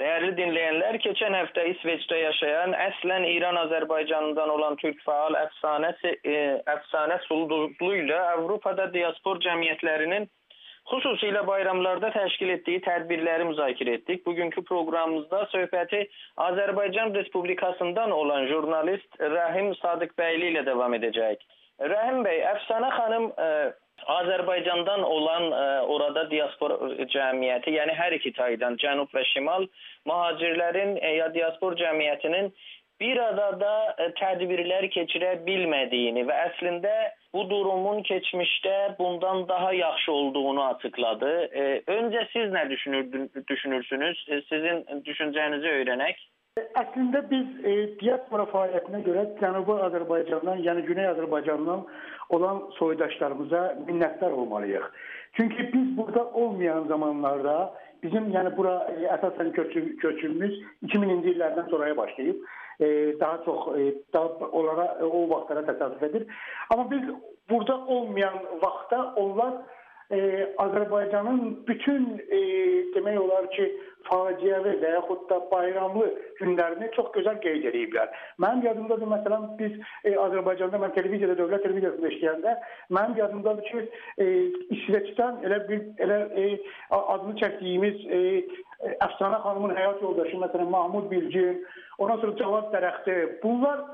Değerli dinleyenler, geçen hafta İsveç'te yaşayan, aslen İran-Azerbaycan'dan olan Türk faal Efsane Sulduzlu ile Avrupa'da diaspor cemiyetlerinin hususiyle bayramlarda təşkil ettiği tədbirləri müzakirə etdik. Bugünkü programımızda söhbəti Azərbaycan Respublikasından olan jurnalist Rahim Sadıqbəyli ile devam edəcəyik. Rahim Bey, Efsane Hanım Azərbaycandan olan orada diaspor cəmiyyəti, yəni hər iki taydan, Cənub və Şimal mühacirlərin ya diaspor cəmiyyətinin bir adada tədbirlər keçirə bilmədiyini və əslində bu durumun keçmişdə bundan daha yaxşı olduğunu açıkladı. Öncə siz nə düşünürsünüz? Sizin düşüncənizi öyrənək. Əslində biz diaspora fəaliyyətinə görə Cənubi Azərbaycandan, yəni Güney Azərbaycandan olan soydaşlarımıza minnətdar olmalıyıq. Çünki biz burada olmayan zamanlarda bizim yəni bura əsasən köçümüz 2000-ci illərdən sonraya başlayıb. Daha çox onlara o vaxtlara təsadüf edir. Amma biz burada olmayan vaxtda onlar Azərbaycanın bütün demək olar ki faciəvi və yaxud da bayramlı günlərini çox gözəl qeyd ediblər. Mənim yadımdadır, məsələn, biz Azərbaycanda, mən televiziyada, dövlət televiziyasında işləyəndə, mənim yadımdadır ki, İsveçdən elə adını çəkdiyimiz Efsane Xanımın həyat yoldaşı, məsələn, Mahmud Bilgin, ondan sonra Cavad Dərəxti, bunlar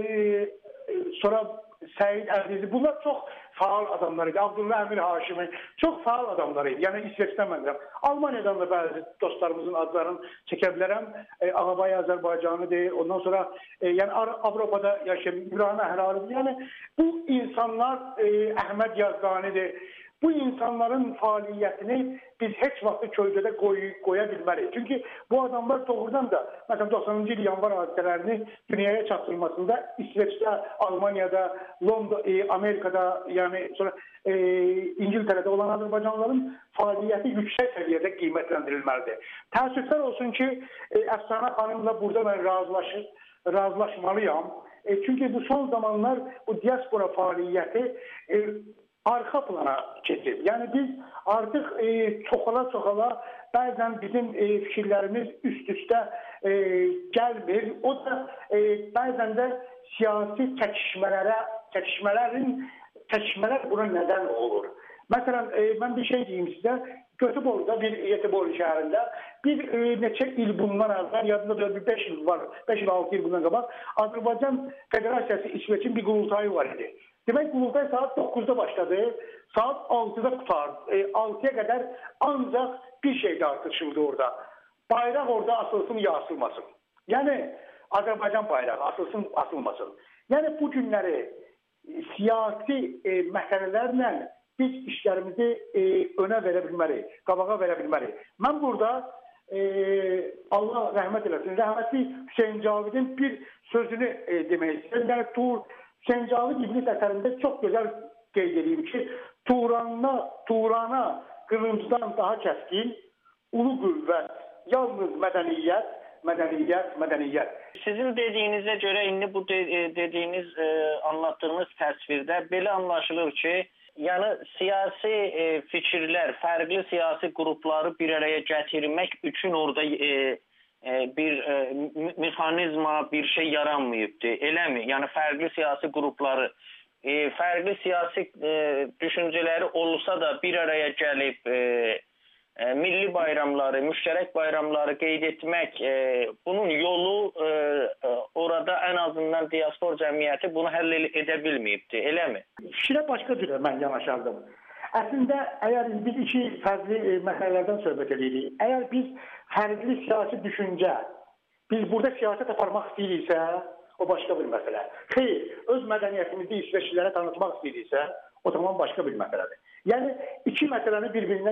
sonra Səid Əzizi, bunlar çox faal adamlar idi. Abdullah Əmir Haşimi çox faal adamlar idi. Yəni İsveçdən mən deyirəm. Almaniyadan da bəzi dostlarımızın adlarını çəkə bilərəm. Ağabay Azərbaycanıdır. Ondan sonra yəni Avropada yaşayan İbrahim Əhralidir. Yəni bu insanlar Əhməd Yazdanidir. Bu insanların fəaliyyətini biz heç vaxt kölgədə qoya bilmərik. Çünki bu adamlar doğrudan da, məsələn, 90-cı il yanvar hadisələrini dünyaya çatdırmasında İsveçdə, Almaniyada, Amerikada, yəni sonra İngiltərədə olan Azərbaycanlıların fəaliyyəti yüksək səviyyədə qiymətləndirilməlidir. Təəssüflər olsun ki, Efsane Xanımla burada mən razılaşmalıyam. Çünki bu son zamanlar bu diaspora fəaliyyəti arxa plana keçir. Yəni biz artıq çoxala bəzən bizim fikirlərimiz üst-üstə gəlmir. O da bəzən də siyasi çəkişmələr buna nədən olur. Məsələn, mən bir şey deyim sizə. Göteborg'da bir Göteborg şəhərində bir neçə il bundan əvvəl, yadımda 5 il var, 5-6 il bundan qabaq Azərbaycan Federasiyası İsveçin bir qurultayı var idi. Demək, qurultay saat 9'da başladı, saat 6'da qutardı. 6'ya qədər ancaq bir şey tartışıldı orada. Bayraq orada asılsın ya asılmasın. Yəni Azərbaycan bayrağı asılsın, asılmasın. Yəni bu günləri siyasi məsələlərlə biz işlərimizi önə verə bilmərik, qabağa verə bilmərik. Mən burada Allah rəhmət eləsin, rəhmətli Hüseyin Cavidin bir sözünü demək istəyirəm. Yəni Hüseyin Cavid İblis əsərində çox gözəl qeyd edeyim ki, Turana qılıncdan daha kəskin, ulu qüvvət, yalnız mədəniyyət. Sizin dediyinizə görə indi bu dediyiniz, anlattığınız təsvirdə belə anlaşılır ki, yəni siyasi fikirlər, fərqli siyasi qrupları bir araya gətirmək üçün orada bir mexanizma, bir şey yaranmayıbdır, eləmi? Yəni fərqli siyasi qrupları, fərqli siyasi düşüncələri olsa da bir araya gəlib milli bayramları, müştərək bayramları qeyd etmək, bunun yolu orada ən azından diaspor cəmiyyəti bunu həll edə bilməyibdir, eləmi? Fikrə başqa cürə mən yanaşardım. Əslində, əgər biz iki fərqli məsələlərdən söhbət edirik, əgər biz fərqli siyasi düşüncə, biz burada siyasət aparmaq istəyiriksə, o başqa bir məsələ. Xeyr, öz mədəniyyətimizi İsveçlilərə tanıtmaq istəyiriksə, o zaman başqa bir məsələdir. Yəni, iki məsələni bir-birinə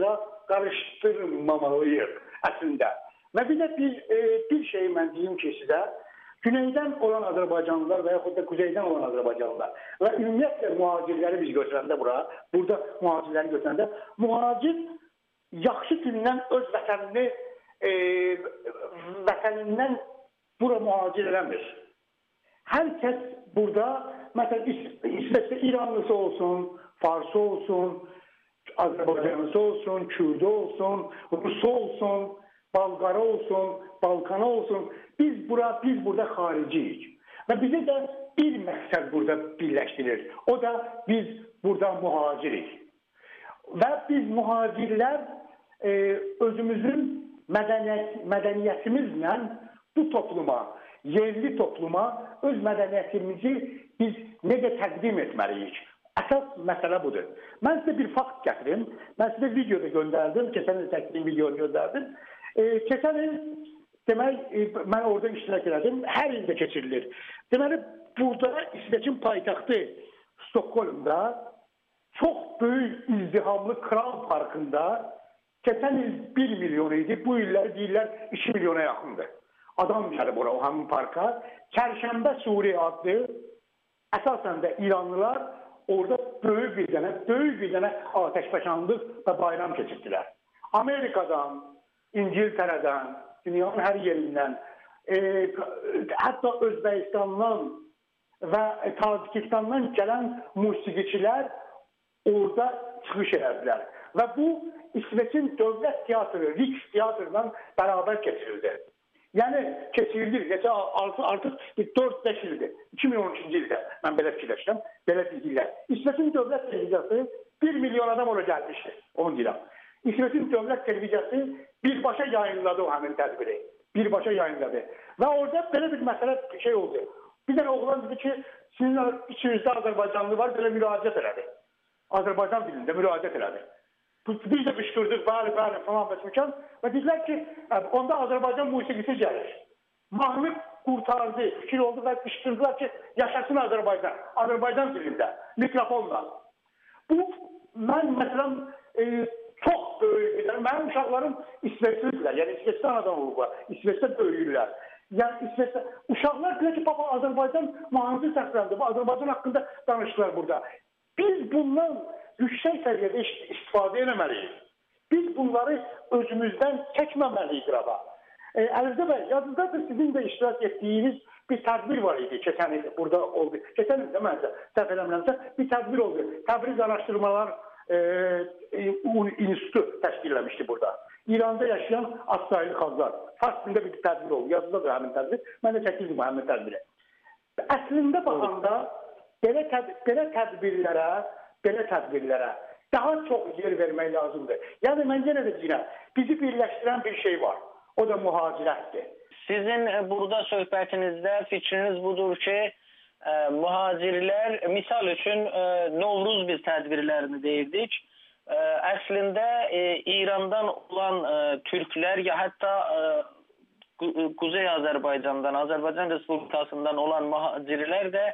qarışdırmamalıyıq əslində. Və bir də bir şey mən deyim ki sizə, Güneydən olan Azərbaycanlılar və yaxud da Kuzeydən olan Azərbaycanlılar və ümumiyyətlə mühacirləri biz götürəndə burada mühacirləri götürəndə, mühacir yaxşı gündən öz vətənindən bura mühacir eləmir. Hər kəs burada, məsələn, İsveçdə İranlısı olsun, Farsı olsun, Azərbaycanlısı olsun, Kürdü olsun, Rusu olsun, Balqara olsun, Balkana olsun, biz burada xariciyik. Və bizi də bir məqsəd burada birləşdirir. O da biz burada mühacirik. Və biz mühacirlər özümüzün mədəniyyətimizlə bu topluma, yerli topluma öz mədəniyyətimizi biz necə təqdim etməliyik? Əsas məsələ budur. Mən sizə bir fakt gətirim. Mən sizə videoda göndərdim. Keçən il çəkdiyim videonu göndərdim. Keçən il, demək, mən orada iştirak elədim. Hər ildə keçirilir. Deməli, burada İsveçin paytaxtı Stockholmda çox böyük izdihamlı Kral Parkında keçən il 1 milyon idi. Bu illər deyirlər 2 milyona yaxındır. Adam gəlib ora, o həmin parka. Çərşənbə Suriye adlı əsasən də İranlılar orada böyük bir dənə ateşbaşanlıq və bayram keçirdilər. Amerikadan, İngiltərədən, dünyanın hər yerindən, hətta Özbəkistandan və Tacikistandan gələn musiqiçilər orada çıxış edərdilər. Və bu, İsveçin dövlət teatrı, Riks teatrla bərabər keçirildi. Yəni, keçirilir, artıq 4-5 ildir, 2013-cü ildə mən belə fikirləşdim, belə deyirlər. İsveçin dövlət televiziyası 1 milyon adam oraya gəlmişdi, onu deyirəm. İsveçin dövlət televiziyası birbaşa yayınladı o həmin tədbiri, birbaşa yayınladı. Və orada belə bir məsələ şey oldu. Bir dənə oğlan dedi ki, sizin içinizdə Azərbaycanlı var, belə müraciət elədi. Azərbaycan dilində müraciət elədi. Biz də qışqırdıq, bəli, falan bəsməkən və dedilər ki, onda Azərbaycan musiqisi gəlir. Mahnı qurtardı, fikir oldu və qışqırdılar ki, yaşasın Azərbaycan, Azərbaycan dilində, mikrofonla. Bu, mən məsələn, çox böyükdür. Mənim uşaqlarım İsveçlidirlər, yəni İsveçdən adam olurlar, İsveçdə böyüyürlər. Yəni İsveçdə, uşaqlar deyir ki, baba Azərbaycan mahnısı səsləndi, Azərbaycan haqqında danışdılar burada. Biz bundan yüksək səviyyədə istifadə etməliyik. Biz bunları özümüzdən çəkməməliyik qıraba. Əlinizdə bəy, yadınızdadır sizin də iştirak etdiyiniz bir tədbir var idi, keçən il burada oldu. Keçən ildə məncə, səhv eləmirəmsə, bir tədbir oldu. Təbriz Araşdırmalar İnstitutu təşkilləmişdi burada. İranda yaşayan az-sayılı xalqlar. Fars dilində bir tədbir oldu. Yadınızdadır həmin tədbir. Mən də çəkildim həmin tədbiri. Əslində baxanda belə tədbirlərə daha çox yer vermək lazımdır. Yəni, mən yenə də deyirəm, bizi birləşdirən bir şey var. O da mühacirətdir. Sizin burada söhbətinizdə fikriniz budur ki, mühacirlər, misal üçün Novruz biz tədbirlərini deyirdik. Əslində, İrandan olan türklər, ya hətta Quzey Azərbaycandan, Azərbaycan Respublikasından olan mühacirlər də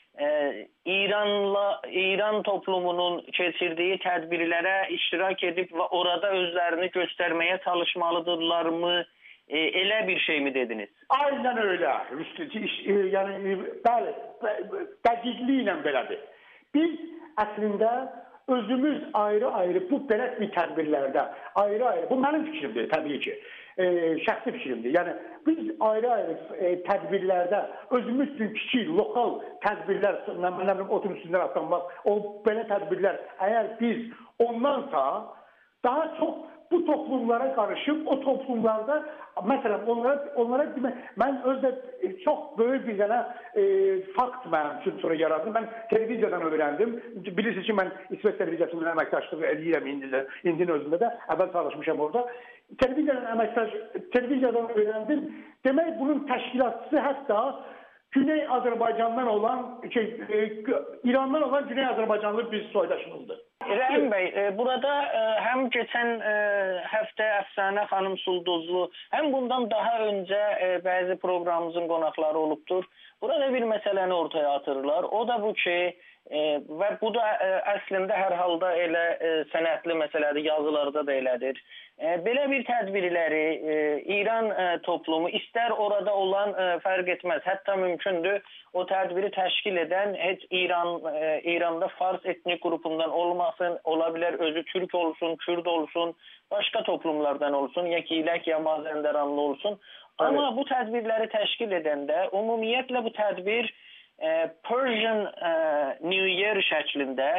İran toplumunun keçirdiyi tədbirlərə iştirak edib və orada özlərini göstərməyə çalışmalıdırlarmı? Elə bir şey mi dediniz? Aynen öyle. Yəni, bəli, dəqiqliklə belədir. Biz əslində özümüz ayrı-ayrı bu belə bir tədbirlərdə, ayrı-ayrı, bu mənim fikrimdir təbii ki, şəxsi fikrimdir. Yəni, biz ayrı-ayrı tədbirlərdə özümüz üçün kiçik, lokal tədbirlər, otun üstündən atlanmaq, o belə tədbirlər, əgər biz ondansa daha çox bu toplumlara qarışıb, o toplumlarda, məsələn, onlara demək, mən özdə çox böyük bir dənə fakt mənim üçün sonra yaradım. Mən televiziyadan öyrəndim. Bilirsiniz ki, mən İsveç televiziyasının əməkdaşlığı edirəm indinin özündə də. Əvvəl çalışmışam orada. Televiziyadan öyrəndim. Demək, bunun təşkilatçısı hətta Güney Azərbaycandan olan, İrandan olan Güney Azərbaycanlı bir soydaşımızdır. Rəhim bəy, burada həm keçən həftə Əfsanə xanım Sulduzlu, həm bundan daha öncə bəzi proqramımızın qonaqları olubdur. Burada bir məsələni ortaya atırlar. O da bu ki, və bu da əslində hər halda elə sənətli məsələdir, yazılarda da elədir. Belə bir tədbirləri İran toplumu, istər orada olan fərq etməz, hətta mümkündür o tədbiri təşkil edən heç İranda Fars etnik qrupundan olmasın, ola bilər özü Türk olsun, Kürd olsun, başqa toplumlardan olsun, ya Kilək, ya Mazəndaranlı olsun. Amma bu tədbirləri təşkil edəndə ümumiyyətlə bu tədbir Persian New Year şəklində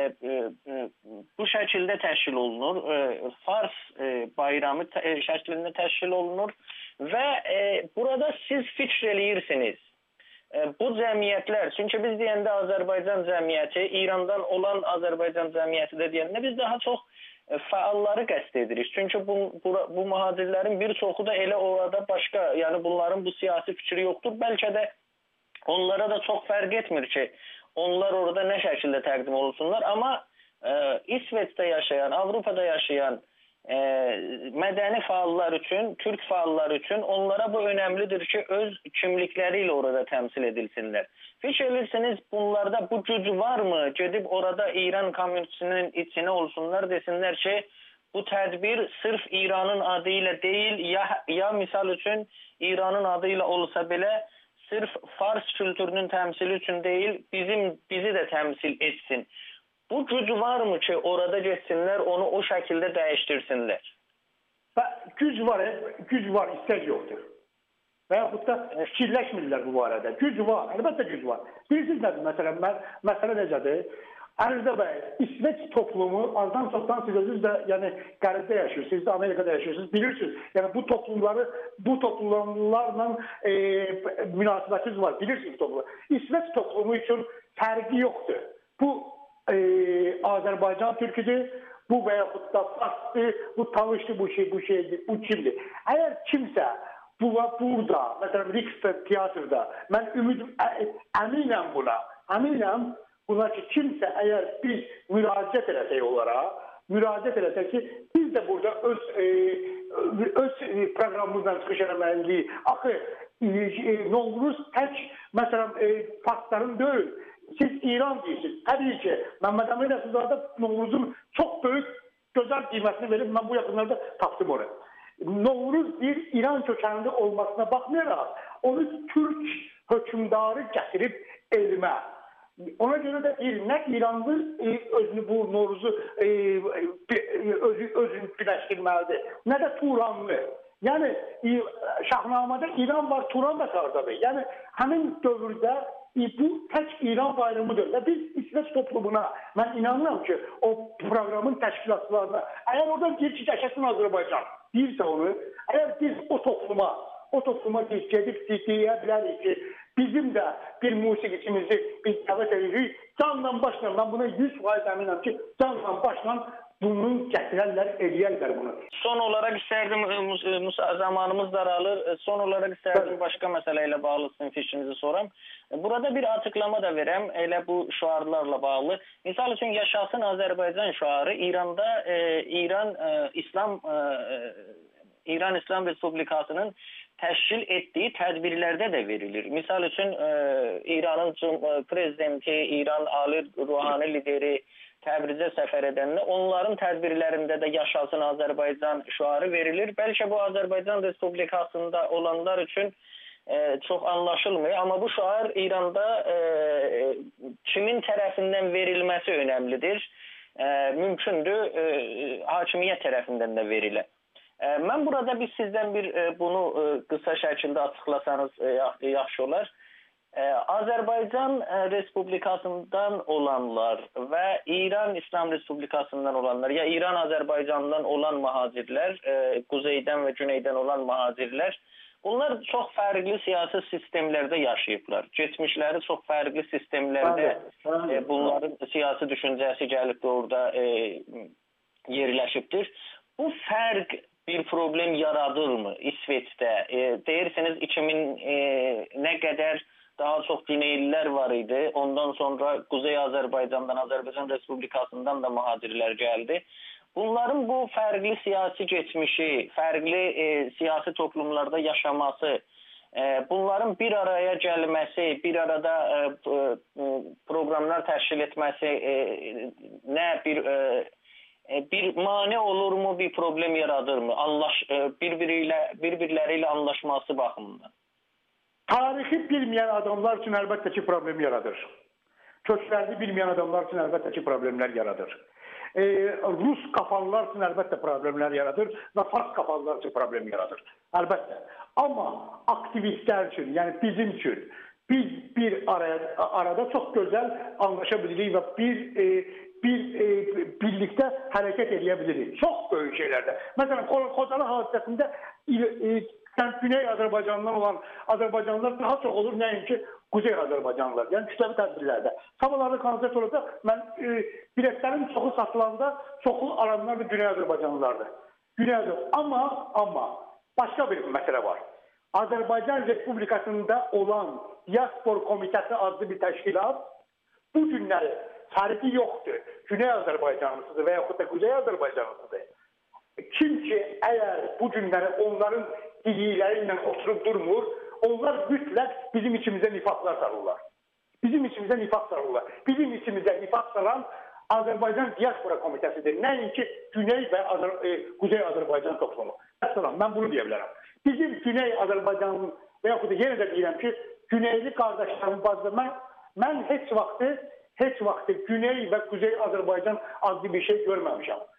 bu şəkildə təşkil olunur. Fars bayramı şəklində təşkil olunur və burada siz fikr eləyirsiniz. Bu cəmiyyətlər, çünki biz deyəndə Azərbaycan cəmiyyəti, İrandan olan Azərbaycan cəmiyyəti də deyəndə biz daha çox fəalları qəsd edirik. Çünki bu mühacirlərin bir çoxu da elə orada başqa, yəni bunların bu siyasi fikri yoxdur. Bəlkə də onlara da çox fərq etmir ki, onlar orada nə şəkildə təqdim olunsunlar. Amma İsveçdə yaşayan, Avropada yaşayan mədəni fəallar üçün, türk fəallar üçün onlara bu önəmlidir ki, öz kimlikləri ilə orada təmsil edilsinlər. Fikir edirsiniz, bunlarda bu güc varmı? Gedib orada İran komünitəsinin içinə olsunlar, desinlər ki, bu tədbir sırf İranın adı ilə deyil, ya misal üçün İranın adı ilə olsa belə, sırf Fars kültürünün təmsili üçün deyil, bizi də təmsil etsin. Bu güc varmı ki, orada geçsinlər, onu o şəkildə dəyişdirsinlər? Güc var, istək yoxdur. Və yaxud da fikirləşmirlər bu barədə. Güc var, əlbəttə güc var. Bilirsiniz nədir, məsələ necədir? Ərzdə bəy, İsveç toplumu azdan çoxdan siz özünüz də yəni Qərbdə yaşıyorsunuz, siz də Amerikada yaşıyorsunuz, bilirsiniz. Yəni bu toplumlarla münasibətiniz var, bilirsiniz toplumu. İsveç toplumu üçün fərqi yoxdur. Bu Azərbaycan türküdür, bu və yaxud da Farsdır, bu Talışdır, bu şeydir, bu kimdir. Əgər kimsə burada, məsələn, Riksdag teatrda, mən əminəm buna ki, kimsə əgər biz müraciət eləsək onlara, müraciət eləsək ki, biz də burada öz proqramımızdan çıxış eləməliyik. Axı, Novruz tək, məsələn, faktların deyil. Siz İran deyirsiniz. Təbii ki, Məhəmməd Əmin Rəsulzadə Novruzun çox böyük, gözəl qiymətini verib, mən bu yaxınlarda tapdım onu. Novruz bir İran kökənli olmasına baxmayaraq, onu Türk hökmdarı gətirib elmə. Ona görə də nə İranlı özünü bu Novruzu özünü birləşdirməlidir, nə də Turanlı. Yəni, Şahnamədə İran var, Turan da sardadır. Yəni, həmin dövrdə bu tək İran bayramıdır. Və biz İsveç toplumuna, mən inanıram ki, o proqramın təşkilatçılarına, əgər oradan deyir ki, yaşasın Azərbaycan, deyirsə onu, əgər biz o topluma gedib deyə bilərik ki, bizim də bir musiqiçimizi biz dəvət edirik, canla başla, mən buna 100% əminəm ki, canla başla bunu gətirərlər, eləyərlər bunu. Son olaraq istərdim, zamanımız daralır, son olaraq istərdim başqa məsələ ilə bağlı sizin fikrinizi soram. Burada bir açıqlama da verəm, elə bu şüarlarla bağlı. Misal üçün, yaşasın Azərbaycan şüarı İranda İran İslam Respublikasının təşkil etdiyi tədbirlərdə də verilir. Misal üçün, İranın prezidenti, İran Ali Ruhani lideri Təbrizə səfər edəndə onların tədbirlərində də yaşasın Azərbaycan şüarı verilir. Bəlkə bu Azərbaycan Respublikasında olanlar üçün çox anlaşılmıyor. Amma bu şüar İranda kimin tərəfindən verilməsi önəmlidir. Mümkündür, hakimiyyət tərəfindən də verilə. Mən burada biz sizdən bunu qısa şəkildə açıqlasanız yaxşı olar. Azərbaycan Respublikasından olanlar və İran İslam Respublikasından olanlar, ya İran Azərbaycandan olan mühacirlər, quzeydən və güneydən olan mühacirlər, bunlar çox fərqli siyasi sistemlərdə yaşayıblar. Geçmişləri çox fərqli sistemlərdə bunların siyasi düşüncəsi gəlib də orada yerləşibdir. Bu fərq bir problem yaradırmı İsveçdə? Deyirsiniz 2000 nə qədər daha çox Gineylilər var idi. Ondan sonra Quzey Azərbaycandan, Azərbaycan Respublikasından da mühacirlər gəldi. Bunların bu fərqli siyasi geçmişi, fərqli siyasi toplumlarda yaşaması, bunların bir araya gəlməsi, bir arada proqramlar təşkil etməsi bir mane olurmu, bir problem yaradırmı? Bir-birləri ilə anlaşması baxımından. Tarixi bilməyən adamlar üçün əlbəttə ki, problem yaradır. Köklərini bilməyən adamlar üçün əlbəttə ki, problemlər yaradır. Rus qafanlar üçün əlbəttə problemlər yaradır və Fars qafanlar üçün problem yaradır. Əlbəttə. Amma aktivistlər üçün, yəni bizim üçün, biz arada çok güzel anlaşabiliriz ve birlikte hareket edebiliriz. Çok böyle şeylerde. Mesela Kocaeli hadisesinde Güney Azerbaycan'dan olan Azerbaycanlılar daha çok olur nəinki Kuzey Azerbaycanlılar. Yəni kütləvi tədbirlərdə. Sabahlarda konsert olacaq. Mən biletlərin çoxu satılanda çoxu aranlar da Güney Azerbaycanlılardır. Güney Azerbaycan. Ama başka bir mesele var. Azerbaycan Respublikasında olan Diaspor Komitesi adlı bir teşkilat bu günləri tarihi yoktur. Güney Azerbaycanlısıdır veya da Kuzey Azerbaycanlısıdır. Kim ki eğer bu günləri onların diliyle oturup durmur, onlar mütləq bizim içimizde nifaklar sarırlar. Bizim içimizde nifak sarırlar. Bizim içimizde nifak saran Azerbaycan Diaspora Komitesidir. Nəinki Güney ve Kuzey Azerbaycan toplumu. Mesela ben bunu diyebilirim. Bizim Güney Azerbaycan'ın veya da yine de diyeyim ki Güneyli kardeşlerim bazı ben hiç vakti Güney ve Kuzey Azerbaycan adlı bir şey görmemişim.